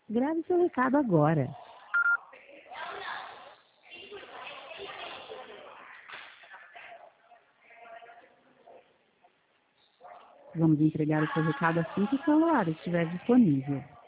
Grave seu recado agora. Vamos entregar o seu recado assim que o celular estiver disponível.